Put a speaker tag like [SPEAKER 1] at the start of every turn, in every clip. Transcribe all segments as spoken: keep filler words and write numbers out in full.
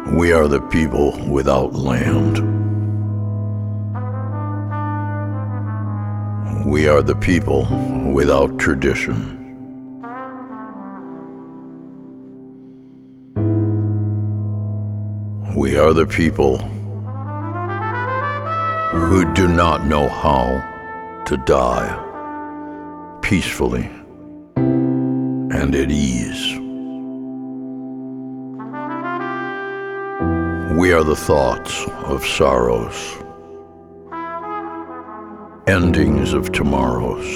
[SPEAKER 1] We are the people without land. We are the people without tradition. We are the people who do not know how to die peacefully and at ease. We are the thoughts of sorrows, endings of tomorrows.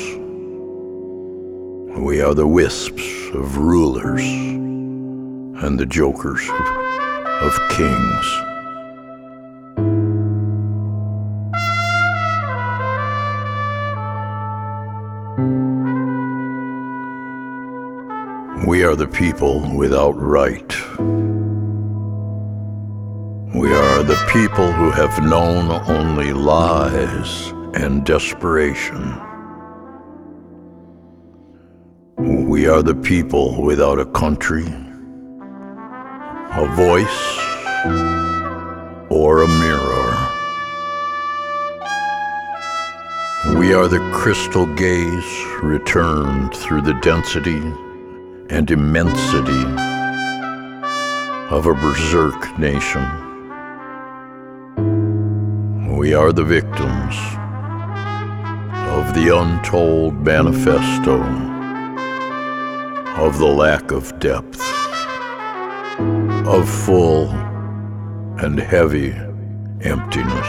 [SPEAKER 1] We are the wisps of rulers and the jokers of, of kings. We are the people without right. We are the people who have known only lies and desperation. We are the people without a country, a voice, or a mirror. We are the crystal gaze returned through the density and immensity of a berserk nation. We are the victims of the untold manifesto of the lack of depth, of full and heavy emptiness.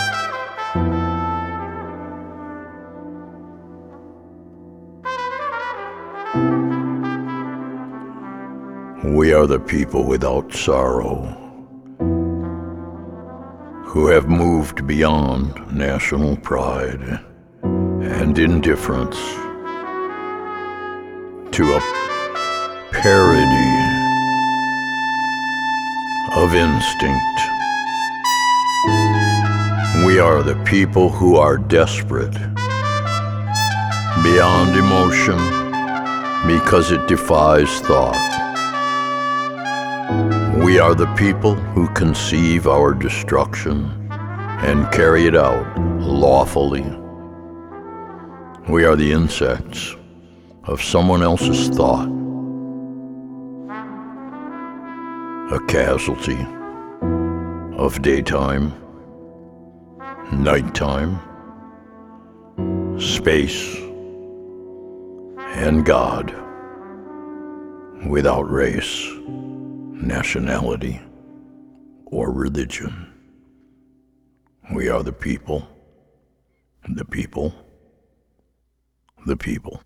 [SPEAKER 1] We are the people without sorrow, who have moved beyond national pride and indifference to a parody of instinct. We are the people who are desperate beyond emotion because it defies thought. We are the people who conceive our destruction and carry it out lawfully. We are the insects of someone else's thought, a casualty of daytime, nighttime, space, and God, without race, nationality, or religion. We are the people, the people, the people.